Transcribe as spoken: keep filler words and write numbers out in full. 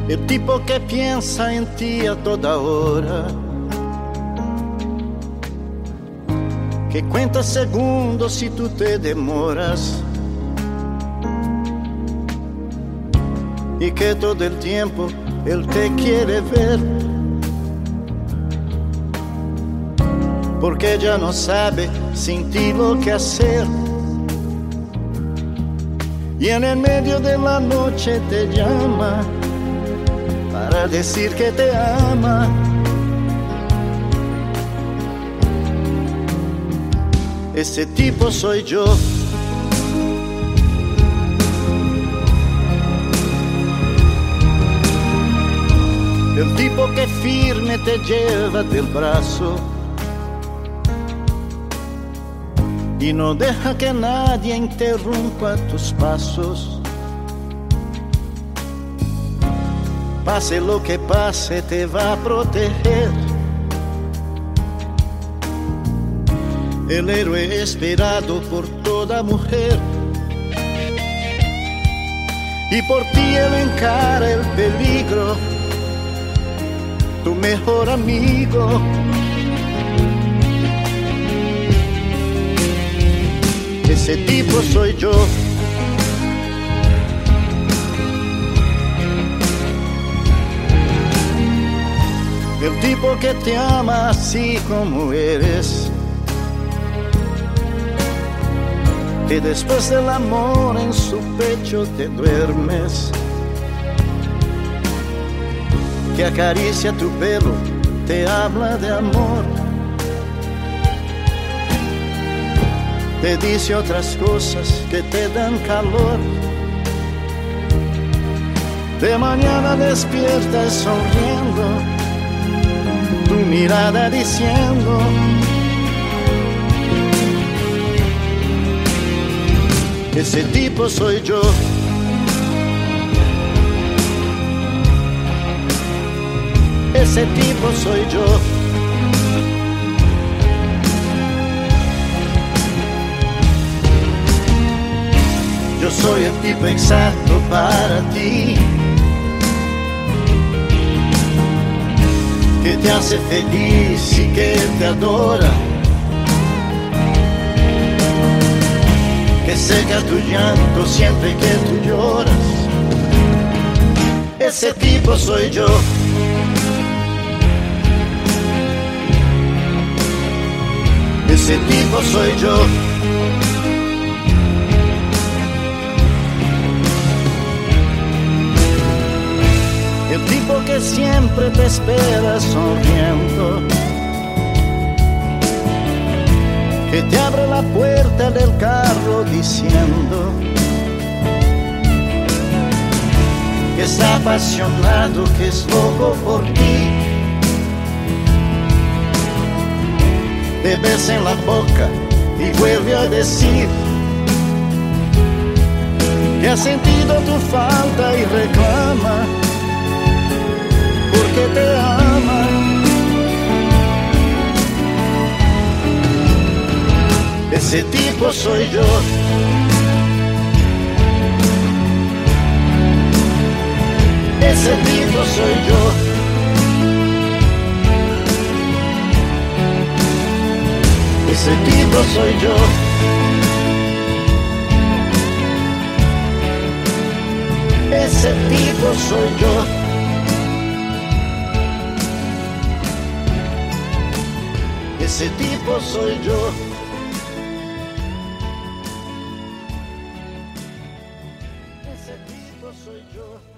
el tipo que piensa en ti a toda hora, que cuenta segundos si tú te demoras, y que todo el tiempo él te quiere ver, porque ya no sabe sin ti lo que hacer. Y en el medio de la noche te llama para decir que te ama. Ese tipo soy yo. El tipo que firme te lleva del brazo y no deja que nadie interrumpa tus pasos. Pase lo que pase, te va a proteger. El héroe esperado por toda mujer. Y por ti él encara el peligro, tu mejor amigo. Ese tipo soy yo. El tipo que te ama así como eres, que después del amor en su pecho te duermes, que acaricia tu pelo, te habla de amor, te dice otras cosas que te dan calor. De mañana despiertas sonriendo, tu mirada diciendo: ese tipo soy yo. Ese tipo soy yo. Yo soy el tipo exacto para ti, que te hace feliz y que te adora, que seca tu llanto siempre que tú lloras. Ese tipo soy yo. Ese tipo soy yo. El tipo que siempre te espera sonriendo, que te abre la puerta del carro diciendo que está apasionado, que es loco por ti. Te besa en la boca y vuelve a decir que ha sentido tu falta y reclama porque te ama. Ese tipo soy yo. Ese tipo soy yo. Ese tipo soy yo. Ese tipo soy yo. Ese tipo soy yo. Ese tipo soy yo.